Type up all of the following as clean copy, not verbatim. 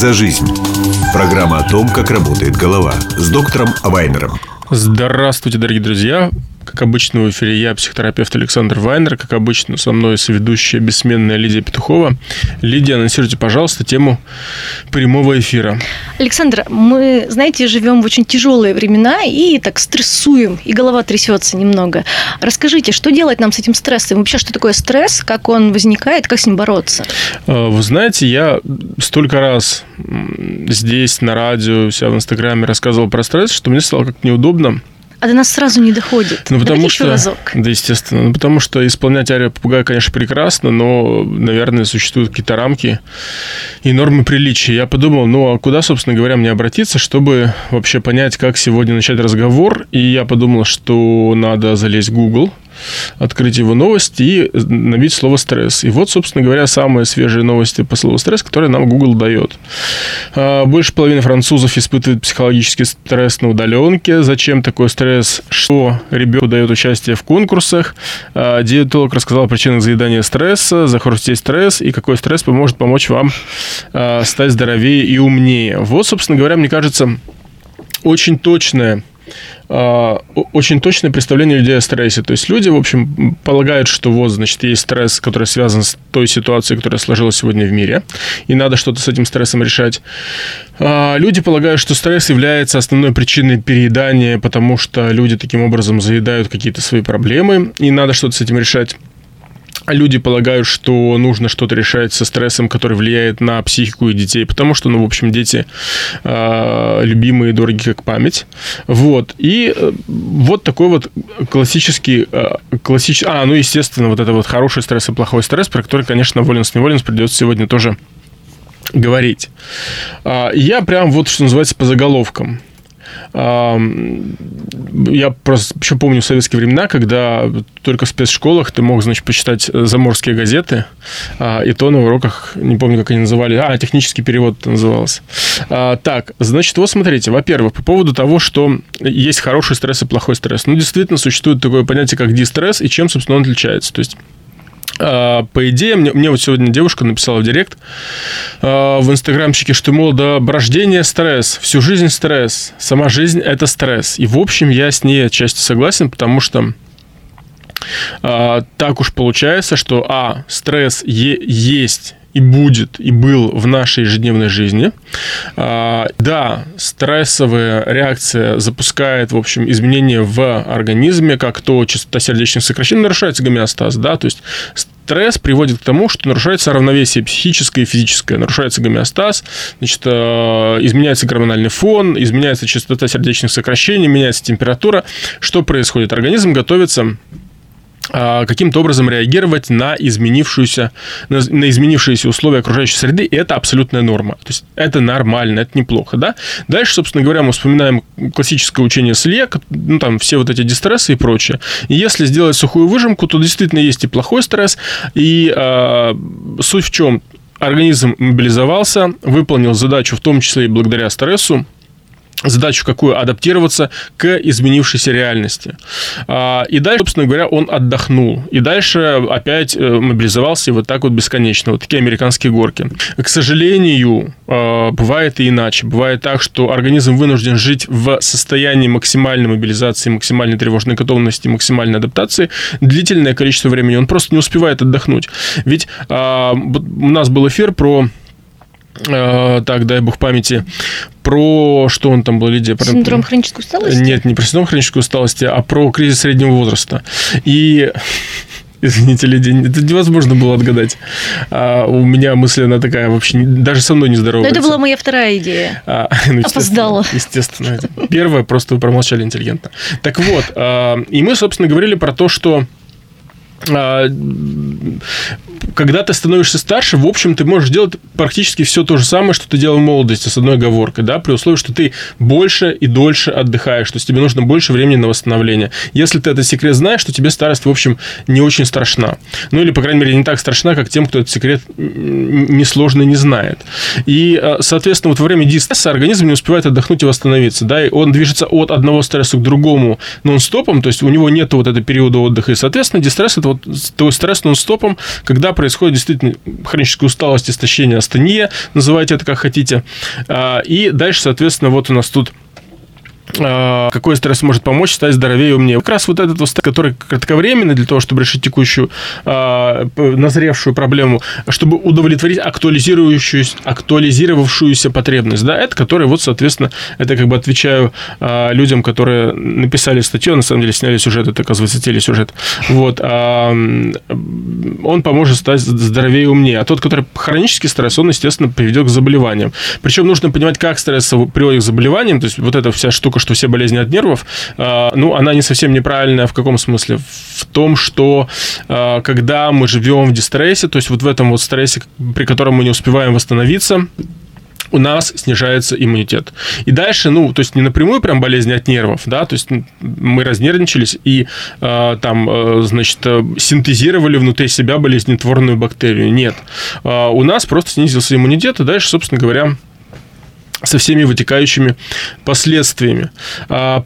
за жизнь». Программа о том, как работает голова, с доктором Вайнером. Здравствуйте, дорогие друзья. Как обычно, в эфире я, психотерапевт Александр Вайнер. Как обычно, со мной соведущая бессменная Лидия Петухова. Лидия, анонсируйте, пожалуйста, тему прямого эфира. Александр, мы, знаете, живем в очень тяжелые времена и так стрессуем, и голова трясется немного. Расскажите, что делать нам с этим стрессом? Вообще, что такое стресс, как он возникает, как с ним бороться? Вы знаете, я столько раз здесь, на радио, у себя в Инстаграме рассказывал про стресс, что мне стало как-то неудобно. А до нас сразу не доходит. Потому что, еще разок. Да, естественно. Потому что исполнять арию попугая, конечно, прекрасно, но, наверное, существуют какие-то рамки и нормы приличия. Я подумал, а куда, собственно говоря, мне обратиться, чтобы вообще понять, как сегодня начать разговор. И я подумал, что надо залезть в Google, открыть его новости и набить слово «стресс». И вот, собственно говоря, самые свежие новости по слову «стресс», которые нам Google дает. Больше половины французов испытывают психологический стресс на удаленке. Зачем такой стресс? Что ребенку дает участие в конкурсах? Диетолог рассказал о причинах заедания стресса, захрустеть стресс и какой стресс поможет помочь вам стать здоровее и умнее. Вот, собственно говоря, мне кажется, очень точное представление людей о стрессе. То есть люди, в общем, полагают, что вот, значит, есть стресс, который связан с той ситуацией, которая сложилась сегодня в мире, и надо что-то с этим стрессом решать. Люди полагают, что стресс является основной причиной переедания, потому что люди таким образом заедают какие-то свои проблемы, и надо что-то с этим решать. Люди полагают, что нужно что-то решать со стрессом, который влияет на психику и детей, потому что, в общем, дети любимые и дороги как память. Вот. И вот такой вот классический... естественно, вот это вот хороший стресс и плохой стресс, про который, конечно, воленс-неволенс придется сегодня тоже говорить. Я прям вот, что называется, по заголовкам. Я просто еще помню в советские времена, когда только в спецшколах ты мог, значит, почитать заморские газеты, и то на уроках, не помню, как они называли, технический перевод это назывался. Так, значит, вот смотрите, во-первых, по поводу того, что есть хороший стресс и плохой стресс. Действительно, существует такое понятие, как дистресс, и чем, собственно, он отличается. То есть, по идее, мне вот сегодня девушка написала в директ в инстаграмчике, что, мол, рождение стресс, всю жизнь стресс, сама жизнь – это стресс. И, в общем, я с ней отчасти согласен, потому что так уж получается, что стресс есть и будет, и был в нашей ежедневной жизни. Да, стрессовая реакция запускает, в общем, изменения в организме, как то частота сердечных сокращений, нарушается гомеостаз, да, то есть стресс приводит к тому, что нарушается равновесие психическое и физическое, нарушается гомеостаз, значит, изменяется гормональный фон, изменяется частота сердечных сокращений, меняется температура. Что происходит? Организм готовится каким-то образом реагировать на изменившиеся условия окружающей среды, и это абсолютная норма. То есть это нормально, это неплохо, да? Дальше, собственно говоря, мы вспоминаем классическое учение Селье, там все вот эти дистрессы и прочее. И если сделать сухую выжимку, то действительно есть и плохой стресс, и суть в чем? Организм мобилизовался, выполнил задачу, в том числе и благодаря стрессу, задачу какую? Адаптироваться к изменившейся реальности. И дальше, собственно говоря, он отдохнул. И дальше опять мобилизовался и вот так вот бесконечно. Вот такие американские горки. К сожалению, бывает и иначе. Бывает так, что организм вынужден жить в состоянии максимальной мобилизации, максимальной тревожной готовности, максимальной адаптации длительное количество времени. Он просто не успевает отдохнуть. Ведь у нас был эфир про... Так, дай бог памяти, про что он там был, Лидия? Синдром хронической усталости? Нет, не про синдром хронической усталости, а про кризис среднего возраста. И, извините, Лидия, это невозможно было отгадать. У меня мысль, она такая вообще, даже со мной не здоровается. Но это была моя вторая идея. Опоздала. Естественно. Первая, просто вы промолчали интеллигентно. Так вот, и мы, собственно, говорили про то, что когда ты становишься старше, в общем, ты можешь делать практически все то же самое, что ты делал в молодости, с одной оговоркой, да, при условии, что ты больше и дольше отдыхаешь, то есть тебе нужно больше времени на восстановление. Если ты этот секрет знаешь, то тебе старость, в общем, не очень страшна. Ну, или, по крайней мере, не так страшна, как тем, кто этот секрет несложно не знает. И, соответственно, вот во время дистресса организм не успевает отдохнуть и восстановиться, да, и он движется от одного стресса к другому нон-стопом, то есть у него нет вот этого периода отдыха, и, соответственно, дистресс – это вот такой стресс нон-стопом, когда происходит действительно хроническая усталость, истощение, астения, называйте это как хотите. И дальше, соответственно, вот у нас тут какой стресс может помочь стать здоровее и умнее. Как раз вот этот стресс, который кратковременный для того, чтобы решить текущую назревшую проблему, чтобы удовлетворить актуализировавшуюся потребность, да, это который, вот, соответственно, это как бы отвечаю людям, которые написали статью, на самом деле сняли сюжет, это, оказывается, телесюжет. Вот. Он поможет стать здоровее и умнее. А тот, который хронический стресс, он, естественно, приведет к заболеваниям. Причем нужно понимать, как стресс приводит к заболеваниям, то есть вот эта вся штука, что все болезни от нервов, она не совсем неправильная. В каком смысле? В том, что когда мы живем в дистрессе, то есть вот в этом вот стрессе, при котором мы не успеваем восстановиться, у нас снижается иммунитет. И дальше, то есть не напрямую прям болезни от нервов, да, то есть мы разнервничались и синтезировали внутри себя болезнетворную бактерию. Нет. У нас просто снизился иммунитет, и дальше, собственно говоря, со всеми вытекающими последствиями. По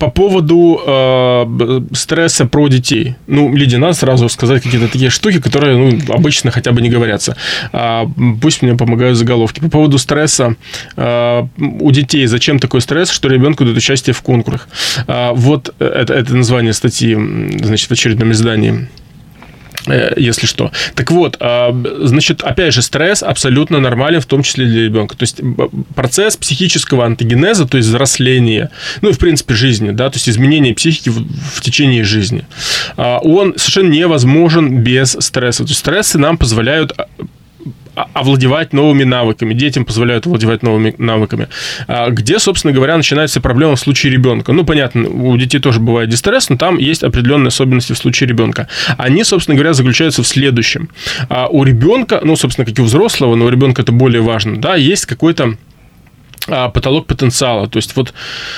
поводу стресса про детей. Лидия, надо сразу сказать какие-то такие штуки, которые обычно хотя бы не говорятся. Пусть мне помогают заголовки. По поводу стресса у детей. Зачем такой стресс, что ребенку дают участие в конкурсах? Вот это название статьи, в очередном издании. Если что. Так вот, опять же, стресс абсолютно нормален, в том числе для ребенка. То есть процесс психического антогенеза, то есть взросления, и, в принципе, жизни, да, то есть изменение психики в течение жизни, он совершенно невозможен без стресса. То есть стрессы нам позволяют овладевать новыми навыками, детям позволяют овладевать новыми навыками. Где, собственно говоря, начинается проблема в случае ребенка. Понятно, у детей тоже бывает дистресс, но там есть определенные особенности в случае ребенка. Они, собственно говоря, заключаются в следующем. У ребенка, собственно, как и у взрослого, но у ребенка это более важно, да, есть какой-то потолок потенциала. То есть вот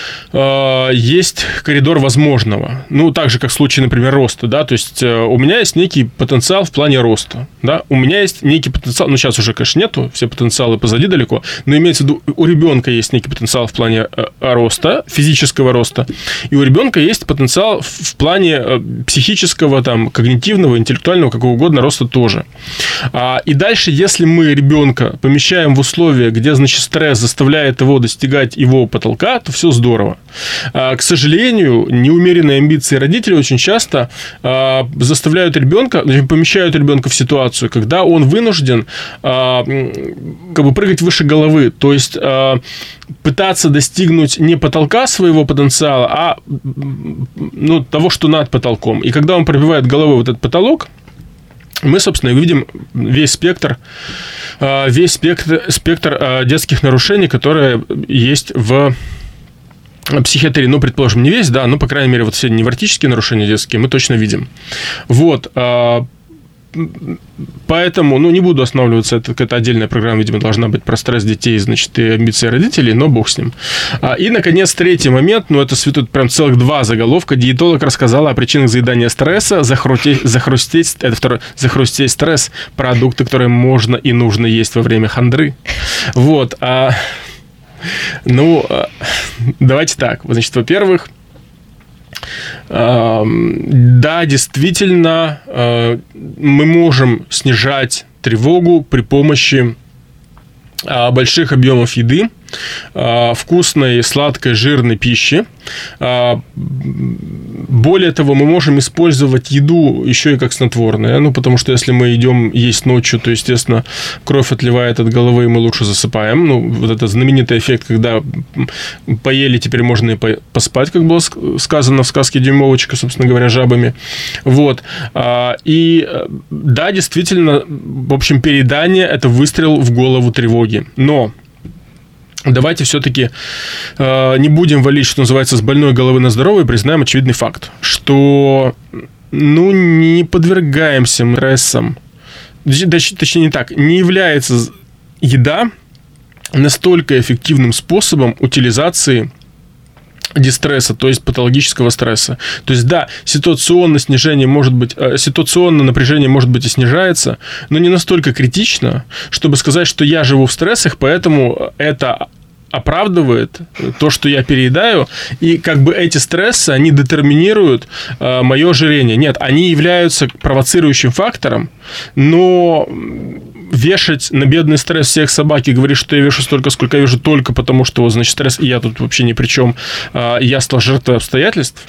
есть коридор возможного. Так же, как в случае, например, роста. Да? То есть у меня есть некий потенциал в плане роста. Да? У меня есть некий потенциал, сейчас уже, конечно, нету, все потенциалы позади далеко, но имеется в виду, у ребенка есть некий потенциал в плане роста, физического роста, и у ребенка есть потенциал в плане психического, когнитивного, интеллектуального, какого угодно роста тоже. И дальше, если мы ребенка помещаем в условия, где, стресс заставляет его достигать его потолка, то все здорово. К сожалению, неумеренные амбиции родителей очень часто заставляют ребенка, помещают ребенка в ситуацию, когда он вынужден прыгать выше головы, то есть пытаться достигнуть не потолка своего потенциала, а того, что над потолком. И когда он пробивает головой вот этот потолок, мы, собственно, видим весь спектр детских нарушений, которые есть в психиатрии. Предположим, не весь, да, но, по крайней мере, вот все невротические нарушения детские мы точно видим. Вот. Поэтому, не буду останавливаться, это какая-то отдельная программа, видимо, должна быть про стресс детей, и амбиции родителей, но бог с ним. И, наконец, третий момент, это тут прям целых 2 заголовка. Диетолог рассказала о причинах заедания стресса, захрустеть стресс, продукты, которые можно и нужно есть во время хандры. Вот. Давайте так. Во-первых, да, действительно, мы можем снижать тревогу при помощи больших объемов еды, вкусной, сладкой, жирной пищи. Более того, мы можем использовать еду еще и как снотворное, потому что если мы идем есть ночью, то, естественно, кровь отливает от головы, и мы лучше засыпаем. Вот этот знаменитый эффект, когда поели, теперь можно и поспать, как было сказано в сказке «Дюймовочка», собственно говоря, жабами. Вот. И да, действительно, в общем, переедание – это выстрел в голову тревоги. Но давайте все-таки не будем валить, что называется, с больной головы на здоровую, и признаем очевидный факт, что не подвергаемся мы стрессам. Точнее, не так. Не является еда настолько эффективным способом утилизации дистресса, то есть патологического стресса. То есть, да, ситуационное напряжение, может быть, и снижается, но не настолько критично, чтобы сказать, что я живу в стрессах, поэтому это оправдывает то, что я переедаю, и как бы эти стрессы, они детерминируют мое ожирение. Нет, они являются провоцирующим фактором, но вешать на бедный стресс всех собак и говорить, что я вешу столько, сколько я вешу, только потому, что, значит, стресс, и я тут вообще ни при чем, я стал жертвой обстоятельств.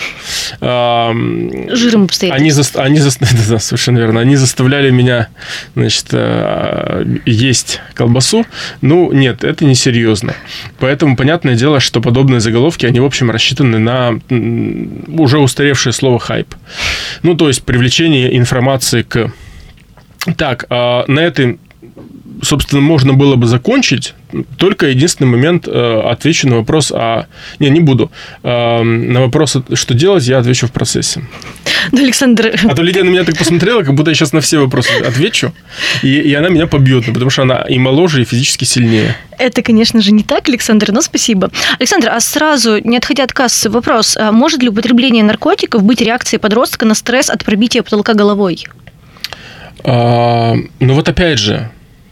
Жиром обстоятельств. Да, совершенно верно. Они заставляли меня, значит, есть колбасу. Ну, нет, это несерьезно. Поэтому понятное дело, что подобные заголовки, они, в общем, рассчитаны на уже устаревшее слово «хайп». Ну, то есть, привлечение информации к... Так, на этой, собственно, можно было бы закончить. Только единственный момент отвечу на вопрос, не буду. На вопрос, что делать, я отвечу в процессе. Ну, Александр... А то Лидия на меня так посмотрела, как будто я сейчас на все вопросы отвечу, и она меня побьет, потому что она и моложе, и физически сильнее. Это, конечно же, не так, Александр, но спасибо. Александр, а сразу, не отходя от кассы, вопрос. Может ли употребление наркотиков быть реакцией подростка на стресс от пробития потолка головой? Ну, вот опять же,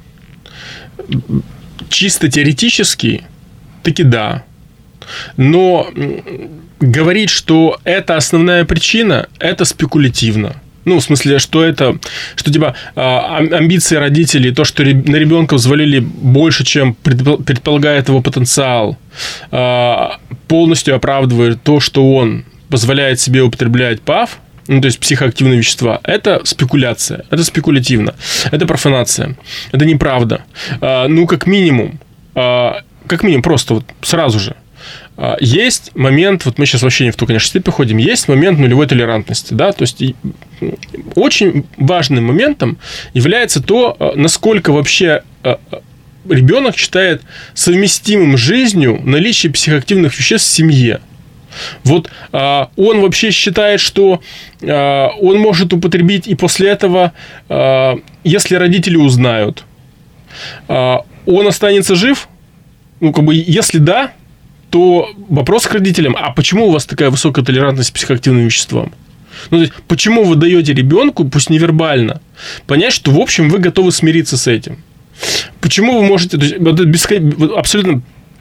чисто теоретически, таки да. Но говорить, что это основная причина, это спекулятивно. Ну, в смысле, что типа амбиции родителей, то, что на ребенка взвалили больше, чем предполагает его потенциал, полностью оправдывает то, что он позволяет себе употреблять ПАВ, ну, то есть психоактивные вещества, это спекуляция, это спекулятивно, это профанация, это неправда. Ну, как минимум, просто вот сразу же, есть момент, вот мы сейчас вообще не в ту, конечно, степь ходим, есть момент нулевой толерантности, да, то есть очень важным моментом является то, насколько вообще ребенок считает совместимым с жизнью наличие психоактивных веществ в семье. Вот он вообще считает, что он может употребить, и после этого, если родители узнают, он останется жив? Ну, как бы, если да, то вопрос к родителям: а почему у вас такая высокая толерантность к психоактивным веществам? Ну, то есть, почему вы даете ребенку, пусть невербально, понять, что, в общем, вы готовы смириться с этим? Почему вы можете... То есть, абсолютно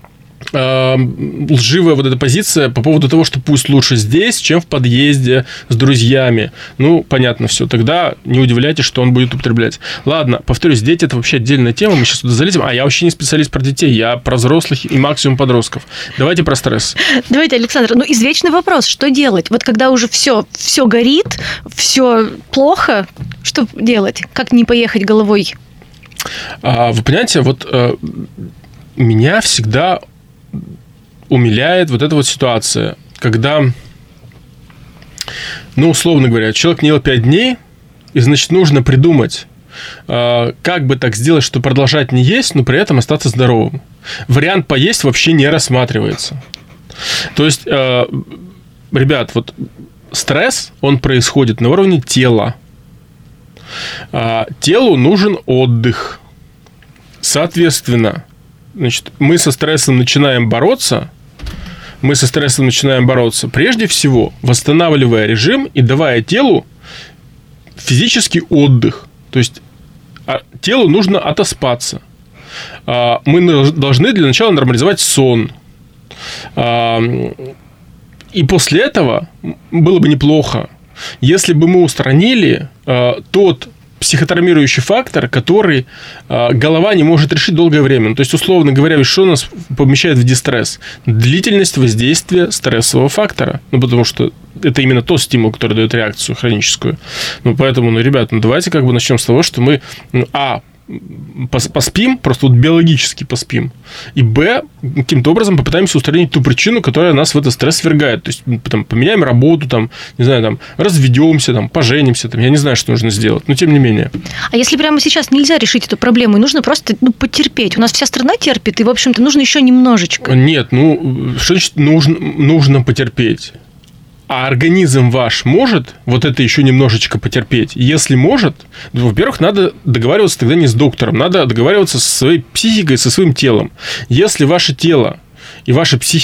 лживая вот эта позиция по поводу того, что пусть лучше здесь, чем в подъезде с друзьями. Ну, понятно все. Тогда не удивляйтесь, что он будет употреблять. Ладно, повторюсь, дети – это вообще отдельная тема, мы сейчас туда залезем. Я вообще не специалист про детей, я про взрослых и максимум подростков. Давайте про стресс. Давайте, Александр, извечный вопрос, что делать? Вот когда уже все горит, все плохо, что делать? Как не поехать головой? Вы понимаете, вот меня всегда умиляет вот эта вот ситуация, когда, ну, условно говоря, человек не ел 5 дней, и, значит, нужно придумать, как бы так сделать, чтобы продолжать не есть, но при этом остаться здоровым. Вариант поесть вообще не рассматривается. То есть, ребят, вот стресс, он происходит на уровне тела. Телу нужен отдых. Соответственно, значит, мы со стрессом начинаем бороться, прежде всего, восстанавливая режим и давая телу физический отдых. То есть, телу нужно отоспаться. Мы должны для начала нормализовать сон. И после этого было бы неплохо, если бы мы устранили тот психотравмирующий фактор, который голова не может решить долгое время. То есть, условно говоря, что нас помещает в дистресс? Длительность воздействия стрессового фактора. Ну, потому что это именно тот стимул, который дает реакцию хроническую. Ну, поэтому, ребят, давайте как бы начнем с того, что мы, поспим, просто вот биологически поспим, и каким-то образом попытаемся устранить ту причину, которая нас в этот стресс свергает. То есть, там, поменяем работу, там, не знаю, там, разведемся, там, поженимся, там, я не знаю, что нужно сделать, но тем не менее. А если прямо сейчас нельзя решить эту проблему, и нужно просто потерпеть? У нас вся страна терпит, и, в общем-то, нужно еще немножечко. Нет, что значит нужно потерпеть? А организм ваш может вот это еще немножечко потерпеть? Если может, то, во-первых, надо договариваться тогда не с доктором, надо договариваться со своей психикой, со своим телом. Если ваше тело и ваша психика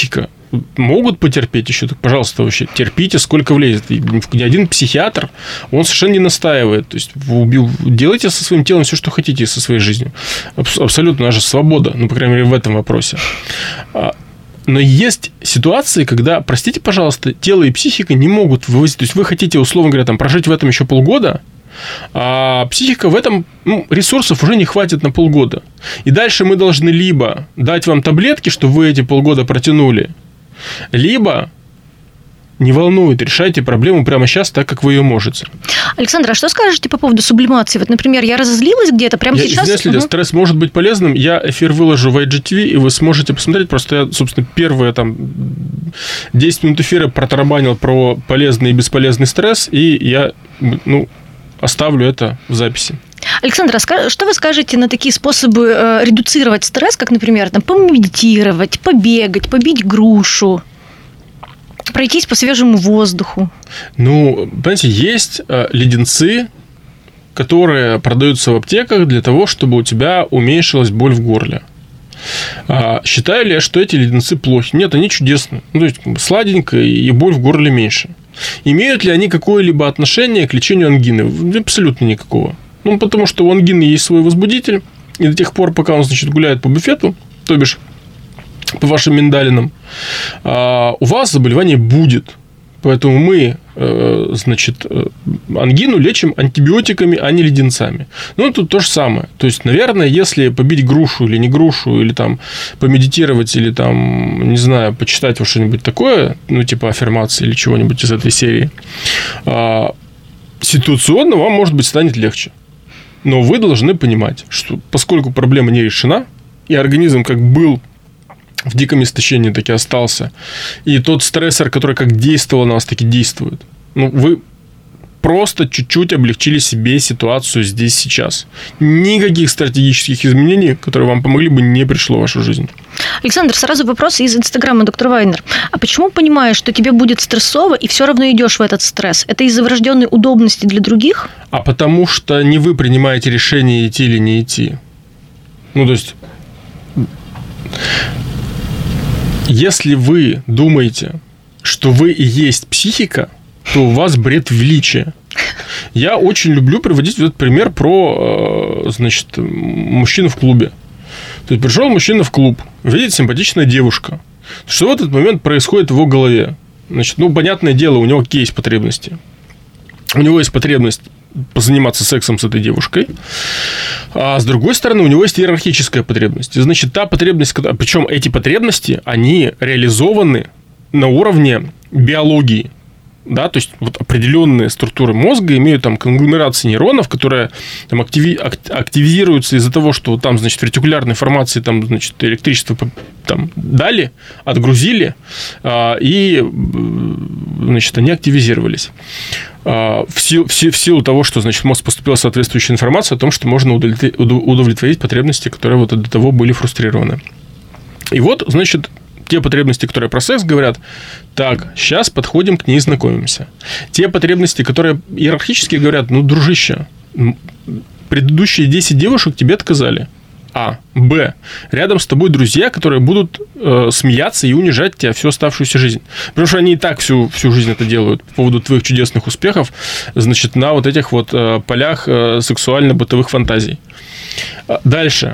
могут потерпеть еще, так, пожалуйста, вообще терпите, сколько влезет. И ни один психиатр, он совершенно не настаивает. То есть, делайте со своим телом все, что хотите, со своей жизнью. Абсолютно наша свобода, ну, по крайней мере, в этом вопросе. Но есть ситуации, когда, простите, пожалуйста, тело и психика не могут вывозить. То есть, вы хотите, условно говоря, там, прожить в этом еще полгода, а психика в этом, ресурсов уже не хватит на полгода. И дальше мы должны либо дать вам таблетки, чтобы вы эти полгода протянули, либо не волнует, решайте проблему прямо сейчас так, как вы ее можете. Александр, а что скажете по поводу сублимации? Вот, например, я разозлилась где-то прямо сейчас. Если стресс может быть полезным, я эфир выложу в IGTV, и вы сможете посмотреть. Просто я, собственно, первые 10 минут эфира протарабанил про полезный и бесполезный стресс, и я, оставлю это в записи. Александр, а что вы скажете на такие способы редуцировать стресс, как, например, помедитировать, побегать, побить грушу, пройтись по свежему воздуху? Понимаете, есть леденцы, которые продаются в аптеках для того, чтобы у тебя уменьшилась боль в горле. Считаю ли я, что эти леденцы плохи? Нет, они чудесны. То есть, сладенько, и боль в горле меньше. Имеют ли они какое-либо отношение к лечению ангины? Абсолютно никакого. Потому что у ангины есть свой возбудитель, и до тех пор, пока он, гуляет по буфету, то бишь по вашим миндалинам, у вас заболевание будет. Поэтому мы, ангину лечим антибиотиками, а не леденцами. Тут то же самое. То есть, наверное, если побить грушу или не грушу, или помедитировать, или не знаю, почитать вот что-нибудь такое, типа аффирмации или чего-нибудь из этой серии, ситуационно вам, может быть, станет легче. Но вы должны понимать, что поскольку проблема не решена, и организм как был в диком истощении, так и остался. И тот стрессор, который как действовал на вас, так и действует. Вы просто чуть-чуть облегчили себе ситуацию здесь, сейчас. Никаких стратегических изменений, которые вам помогли бы, не пришло в вашу жизнь. Александр, сразу вопрос из Инстаграма, доктор Вайнер. А почему понимаешь, что тебе будет стрессово, и все равно идешь в этот стресс? Это из-за врожденной удобности для других? А потому что не вы принимаете решение, идти или не идти. То есть... Если вы думаете, что вы и есть психика, то у вас бред величия. Я очень люблю приводить этот пример про, мужчину в клубе. То есть, пришел мужчина в клуб, видит симпатичная девушка. Что в этот момент происходит в его голове? Понятное дело, у него какие есть потребности. У него есть потребность позаниматься сексом с этой девушкой, а с другой стороны, у него есть иерархическая потребность. И, та потребность, причем эти потребности, они реализованы на уровне биологии. Да, то есть, определенные структуры мозга имеют конгломерации нейронов, которые активизируются из-за того, что в ретикулярной формации электричество дали, отгрузили, и они активизировались. В силу того, что в мозг поступила соответствующая информация о том, что можно удовлетворить потребности, которые до того были фрустрированы. И те потребности, которые про секс говорят, так, сейчас подходим к ней, знакомимся. Те потребности, которые иерархически говорят, дружище, предыдущие 10 девушек тебе отказали. А. Б. Рядом с тобой друзья, которые будут смеяться и унижать тебя всю оставшуюся жизнь. Потому что они и так всю жизнь это делают по поводу твоих чудесных успехов, на этих полях сексуально-бытовых фантазий. Дальше.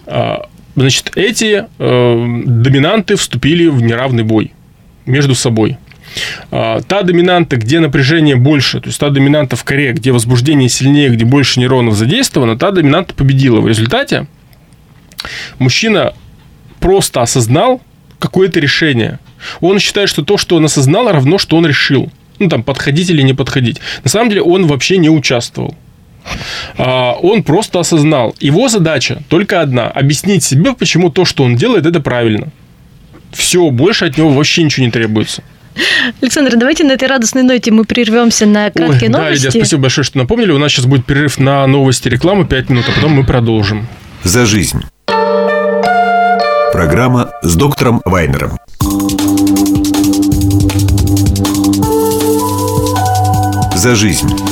Эти доминанты вступили в неравный бой между собой. Та доминанта, где напряжение больше, то есть та доминанта в коре, где возбуждение сильнее, где больше нейронов задействовано, та доминанта победила. В результате мужчина просто осознал какое-то решение. Он считает, что то, что он осознал, равно, что он решил. Подходить или не подходить. На самом деле, он вообще не участвовал. Он просто осознал. Его задача только одна – объяснить себе, почему то, что он делает, это правильно. Все, больше от него вообще ничего не требуется. Александр, давайте на этой радостной ноте мы прервемся на краткие новости. Да, Лидия, спасибо большое, что напомнили. У нас сейчас будет перерыв на новости, рекламу 5 минут, а потом мы продолжим. «За жизнь». Программа с доктором Вайнером. «За жизнь».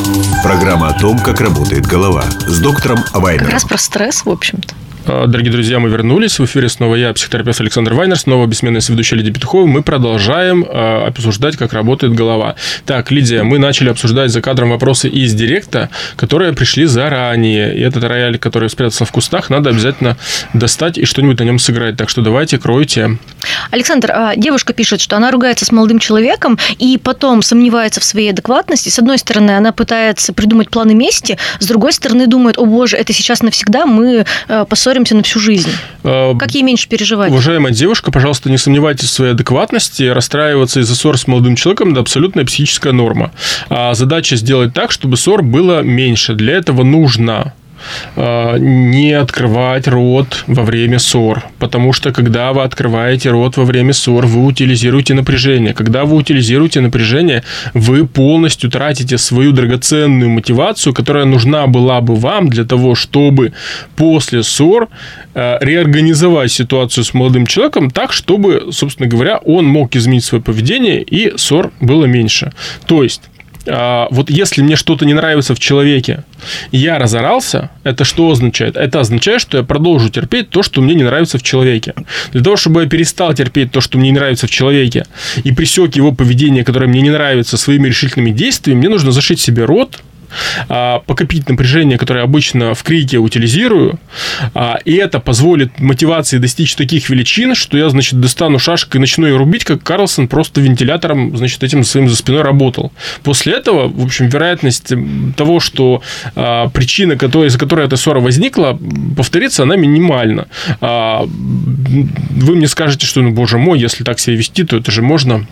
Программа о том, как работает голова. С доктором Вайнером. Как раз про стресс, в общем-то. Дорогие друзья, мы вернулись. В эфире снова я, психотерапевт Александр Вайнер, снова бессменная соведущая Лидия Петухова. Мы продолжаем обсуждать, как работает голова. Так, Лидия, мы начали обсуждать за кадром вопросы из директа, которые пришли заранее. И этот рояль, который спрятался в кустах, надо обязательно достать и что-нибудь на нем сыграть. Так что давайте, кройте. Александр, девушка пишет, что она ругается с молодым человеком и потом сомневается в своей адекватности. С одной стороны, она пытается придумать планы мести, с другой стороны, думает: о боже, это сейчас навсегда, мы поссоримся на всю жизнь. Как ей меньше переживать? Уважаемая девушка, пожалуйста, не сомневайтесь в своей адекватности. Расстраиваться из-за ссор с молодым человеком – это абсолютная психическая норма. А задача сделать так, чтобы ссор было меньше. Для этого нужно не открывать рот во время ссор, потому что когда вы открываете рот во время ссор, вы утилизируете напряжение. Когда вы утилизируете напряжение, вы полностью тратите свою драгоценную мотивацию, которая нужна была бы вам для того, чтобы после ссор реорганизовать ситуацию с молодым человеком так, чтобы, собственно говоря, он мог изменить свое поведение и ссор было меньше. То есть, вот если мне что-то не нравится в человеке, и я разорался, это что означает? Это означает, что я продолжу терпеть то, что мне не нравится в человеке. Для того, чтобы я перестал терпеть то, что мне не нравится в человеке, и пресек его поведение, которое мне не нравится, своими решительными действиями, мне нужно зашить себе рот, покопить напряжение, которое я обычно в крике утилизирую, и это позволит мотивации достичь таких величин, что я, значит, достану шашкой и начну ее рубить, как Карлсон просто вентилятором, значит, этим своим за спиной работал. После этого, в общем, вероятность того, что причина, из-за которой эта ссора возникла, повторится, она минимальна. Вы мне скажете, что, ну, боже мой, если так себя вести, то это же можно...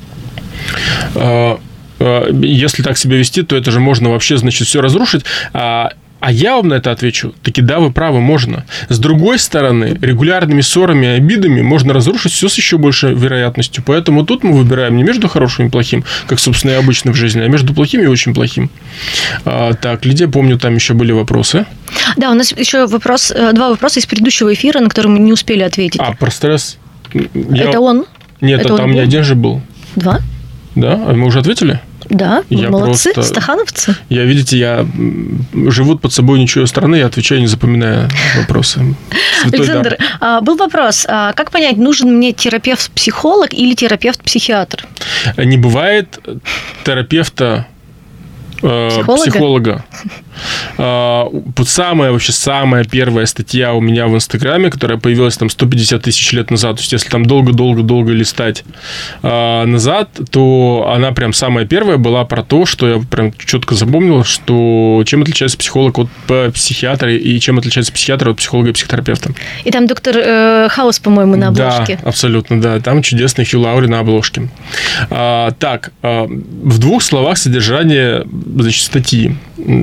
Если так себя вести, то это же можно вообще, значит, все разрушить. А я вам на это отвечу: таки да, вы правы, можно. С другой стороны, регулярными ссорами и обидами можно разрушить все с еще большей вероятностью. Поэтому тут мы выбираем не между хорошим и плохим, как, собственно, и обычно в жизни, а между плохим и очень плохим. Так, Лидия, помню, там еще были вопросы. Да, у нас еще два вопроса из предыдущего эфира, на которые мы не успели ответить. Про стресс. Это он? Нет, это там не один же был. Два? Да? А мы уже ответили? Да, молодцы, стахановцы. Я живут под собой ничего страны, я отвечаю, не запоминая вопросы. Александр, был вопрос: как понять, нужен мне терапевт-психолог или терапевт-психиатр? Не бывает терапевта психолога. Самая первая статья у меня в Инстаграме, которая появилась там 150 тысяч лет назад, то есть если там долго-долго-долго листать назад, то она прям самая первая была про то, что я прям четко запомнил, что чем отличается психолог от психиатра и чем отличается психиатр от психолога и психотерапевта. И там доктор Хаус, по-моему, на обложке. Да, абсолютно, да. Там чудесный Хью Лаури на обложке. Так, в двух словах содержание, значит, статьи.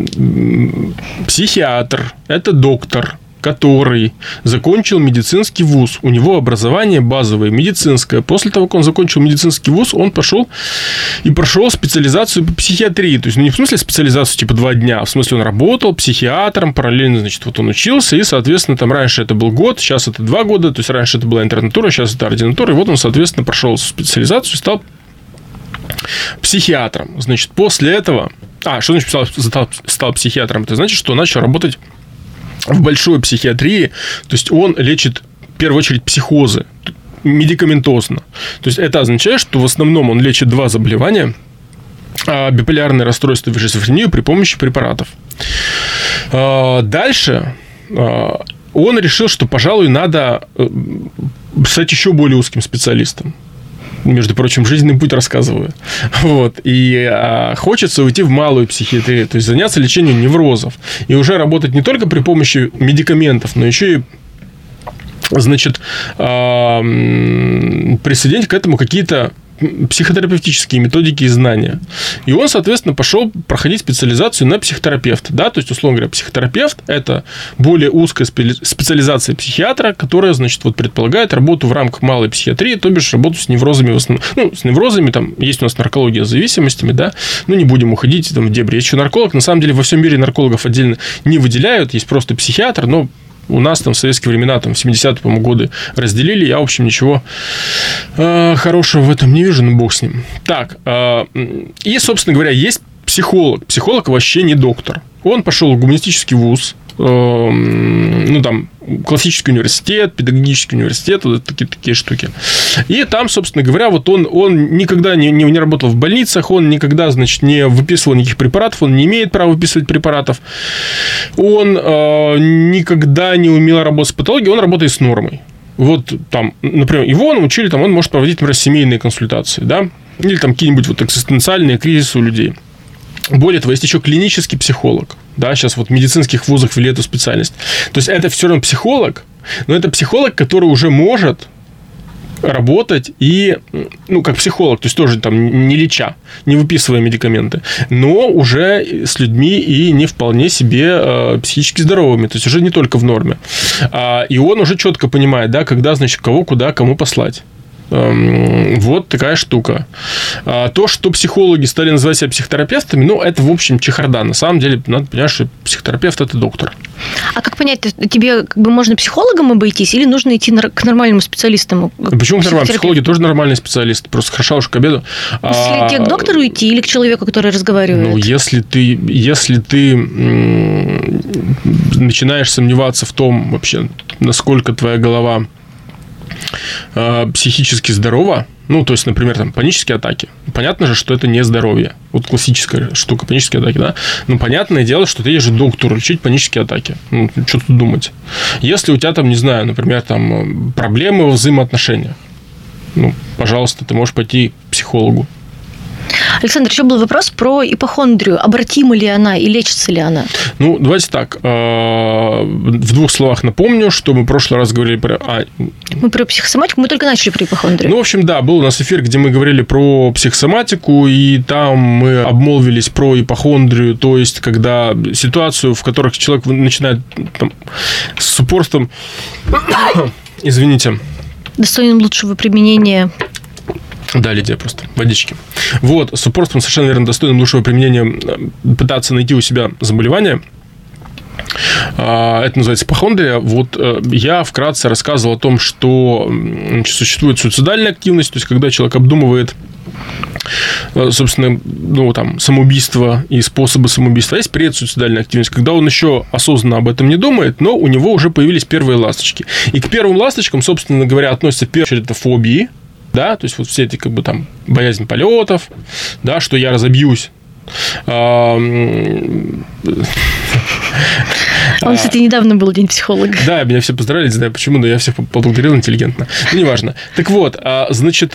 Психиатр – это доктор, который закончил медицинский вуз. У него образование базовое, медицинское. После того, как он закончил медицинский вуз, он пошел и прошел специализацию по психиатрии. То есть, не в смысле специализацию типа 2 дня, а в смысле он работал психиатром, параллельно, значит, вот он учился, и, соответственно, там раньше это был год, сейчас это 2 года, то есть, раньше это была интернатура, сейчас это ординатура, и вот он, соответственно, прошел специализацию и стал психиатром. Значит, после этого... что значит стал психиатром? Это значит, что он начал работать в большой психиатрии, то есть он лечит в первую очередь психозы медикаментозно. То есть это означает, что в основном он лечит 2 заболевания: биполярное расстройство и шизофрению при помощи препаратов. Дальше он решил, что, пожалуй, надо стать еще более узким специалистом. Между прочим, жизненный путь рассказываю. Вот. И хочется уйти в малую психиатрию, то есть заняться лечением неврозов. И уже работать не только при помощи медикаментов, но еще и, значит, присоединить к этому какие-то психотерапевтические методики и знания. И он, соответственно, пошел проходить специализацию на психотерапевта. Да? То есть, условно говоря, психотерапевт – это более узкая специализация психиатра, которая, значит, вот предполагает работу в рамках малой психиатрии, то бишь работу с неврозами в основном. Ну, с неврозами, там есть у нас наркология с зависимостями, да, ну, не будем уходить там в дебри. Есть еще нарколог. На самом деле, во всем мире наркологов отдельно не выделяют, есть просто психиатр, но у нас там в советские времена, там, в 70-е, по-моему, годы разделили. Я, в общем, ничего хорошего в этом не вижу, но бог с ним. Так, и, собственно говоря, есть психолог. Психолог вообще не доктор. Он пошел в гуманистический вуз, классический университет, педагогический университет, вот такие штуки. И там, собственно говоря, вот он никогда не работал в больницах, он никогда, значит, не выписывал никаких препаратов, он не имеет права выписывать препаратов, он никогда не умел работать с патологией, он работает с нормой. Вот там, например, его научили, он может проводить, например, семейные консультации, да, или там какие-нибудь вот экзистенциальные кризисы у людей. Более того, есть еще клинический психолог. Да, сейчас вот в медицинских вузах ввели эту специальность. То есть, это все равно психолог, но это психолог, который уже может работать и, как психолог, то есть, тоже там не леча, не выписывая медикаменты, но уже с людьми и не вполне себе психически здоровыми, то есть, уже не только в норме. И он уже четко понимает, да, когда, значит, кого, куда, кому послать. Вот такая штука. То, что психологи стали называть себя психотерапевтами, это, в общем, чехарда. На самом деле, надо понять, что психотерапевт – это доктор. А как понять, тебе можно психологом обойтись или нужно идти к нормальному специалисту? Почему к нормальному? Психологи тоже нормальные специалисты, просто хорошо уж к обеду. Если тебе к доктору идти или к человеку, который разговаривает? Если ты начинаешь сомневаться в том, вообще, насколько твоя голова психически здорова, то есть, например, там, панические атаки. Понятно же, что это не здоровье. Вот классическая штука, панические атаки, да? Но понятное дело, что ты едешь к доктору лечить панические атаки. Что тут думать? Если у тебя там, не знаю, например, там, проблемы во взаимоотношениях, пожалуйста, ты можешь пойти к психологу. Александр, еще был вопрос про ипохондрию. Обратима ли она и лечится ли она? Давайте так. В двух словах напомню, что мы в прошлый раз говорили про... Мы про психосоматику, мы только начали про ипохондрию. В общем, да, был у нас эфир, где мы говорили про психосоматику, и там мы обмолвились про ипохондрию, то есть, когда ситуацию, в которой человек начинает с упорством... Извините. Достойным лучшего применения... Да, Лидия, просто водички. Вот, с упорством совершенно верно достойным лучшего применения пытаться найти у себя заболевание. Это называется ипохондрия. Вот я вкратце рассказывал о том, что существует суицидальная активность, то есть, когда человек обдумывает, собственно, самоубийство и способы самоубийства. Есть предсуицидальная активность, когда он еще осознанно об этом не думает, но у него уже появились первые ласточки. И к первым ласточкам, собственно говоря, относятся в первую очередь это фобии, да, то есть, вот все эти, боязнь полетов, да, что я разобьюсь. Он, кстати, недавно был день психолога. Да, меня все поздравили, не знаю почему, но я всех поблагодарил интеллигентно. Неважно. Так вот, значит...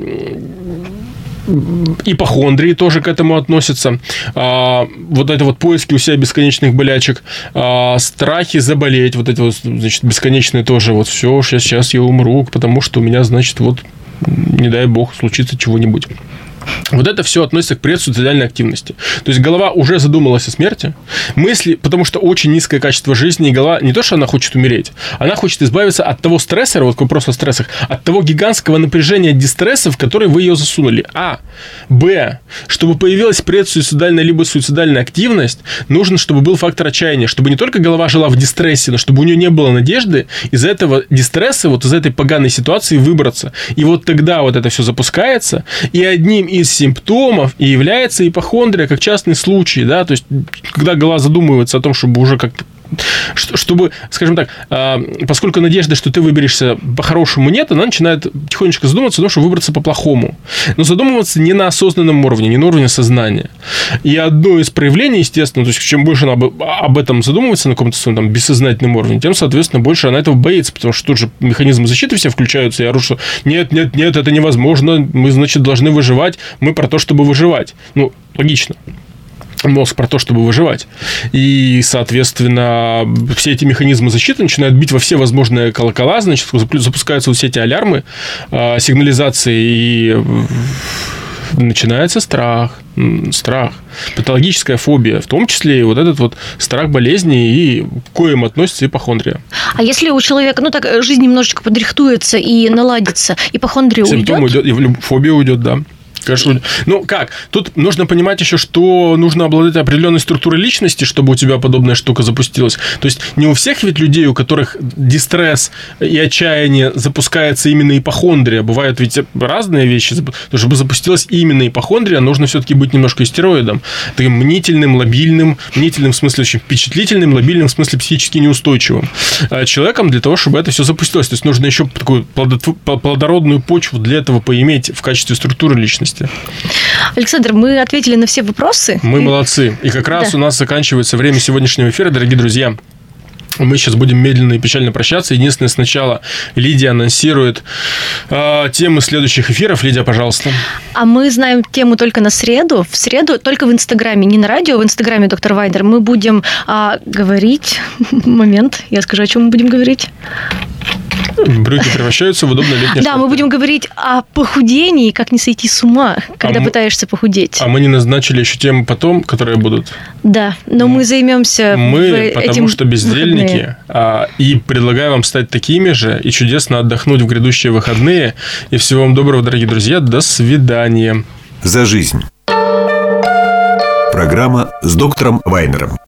Ипохондрии тоже к этому относятся. Вот это вот поиски у себя бесконечных болячек, страхи заболеть, вот эти вот, значит, бесконечные тоже, вот все, сейчас я умру, потому что у меня, значит, вот, не дай бог, случится чего-нибудь. Вот это все относится к предсуицидальной активности. То есть, голова уже задумалась о смерти. Мысли, потому что очень низкое качество жизни, и голова не то, что она хочет умереть, она хочет избавиться от того стрессора, вот к вопросу о стрессах, от того гигантского напряжения дистресса, в который вы ее засунули. Б. Чтобы появилась предсуицидальная либо суицидальная активность, нужно, чтобы был фактор отчаяния, чтобы не только голова жила в дистрессе, но чтобы у нее не было надежды из этого дистресса, вот из этой поганой ситуации выбраться. И вот тогда вот это все запускается, и одним из симптомов и является ипохондрия как частный случай, да, то есть, когда голова задумывается о том, чтобы уже как-то, чтобы, скажем так, поскольку надежды, что ты выберешься по-хорошему нет, она начинает тихонечко задумываться о том, чтобы выбраться по-плохому. Но задумываться не на осознанном уровне, не на уровне сознания. И одно из проявлений, естественно, то есть, чем больше она об этом задумывается на каком-то своем там бессознательном уровне, тем, соответственно, больше она этого боится, потому что тут же механизмы защиты все включаются, и я ору, что нет, это невозможно, мы, значит, должны выживать, мы про то, чтобы выживать. Логично. Мозг про то, чтобы выживать. И, соответственно, все эти механизмы защиты начинают бить во все возможные колокола, значит, запускаются вот все эти алярмы, сигнализации, и начинается страх, патологическая фобия, в том числе и вот этот вот страх болезни, и к коим относится ипохондрия. А если у человека, жизнь немножечко подрихтуется и наладится, ипохондрия уйдет? Симптом уйдет, и фобия уйдет, да. Конечно. Ну, как? Тут нужно понимать еще, что нужно обладать определенной структурой личности, чтобы у тебя подобная штука запустилась. То есть, не у всех ведь людей, у которых дистресс и отчаяние запускается именно ипохондрия. Бывают ведь разные вещи. Чтобы запустилась именно ипохондрия, нужно все-таки быть немножко истероидом. Таким мнительным, лобильным. Мнительным в смысле очень впечатлительным, лобильным в смысле психически неустойчивым. Человеком для того, чтобы это все запустилось. То есть, нужно еще такую плодородную почву для этого поиметь в качестве структуры личности. Александр, мы ответили на все вопросы. Мы молодцы. И как раз у нас заканчивается время сегодняшнего эфира, дорогие друзья. Мы сейчас будем медленно и печально прощаться. Единственное, сначала Лидия анонсирует темы следующих эфиров. Лидия, пожалуйста. А мы знаем тему только на среду. В среду только в Инстаграме, не на радио, в Инстаграме доктор Вайнер. Мы будем говорить... Момент, я скажу, о чем мы будем говорить. Брюки превращаются в удобное летнее Да, мы будем говорить о похудении, как не сойти с ума, когда пытаешься похудеть. А мы не назначили еще темы потом, которые будут? Да, но мы займемся потому что бездельники, и предлагаю вам стать такими же и чудесно отдохнуть в грядущие выходные. И всего вам доброго, дорогие друзья. До свидания. «За жизнь». Программа с доктором Вайнером.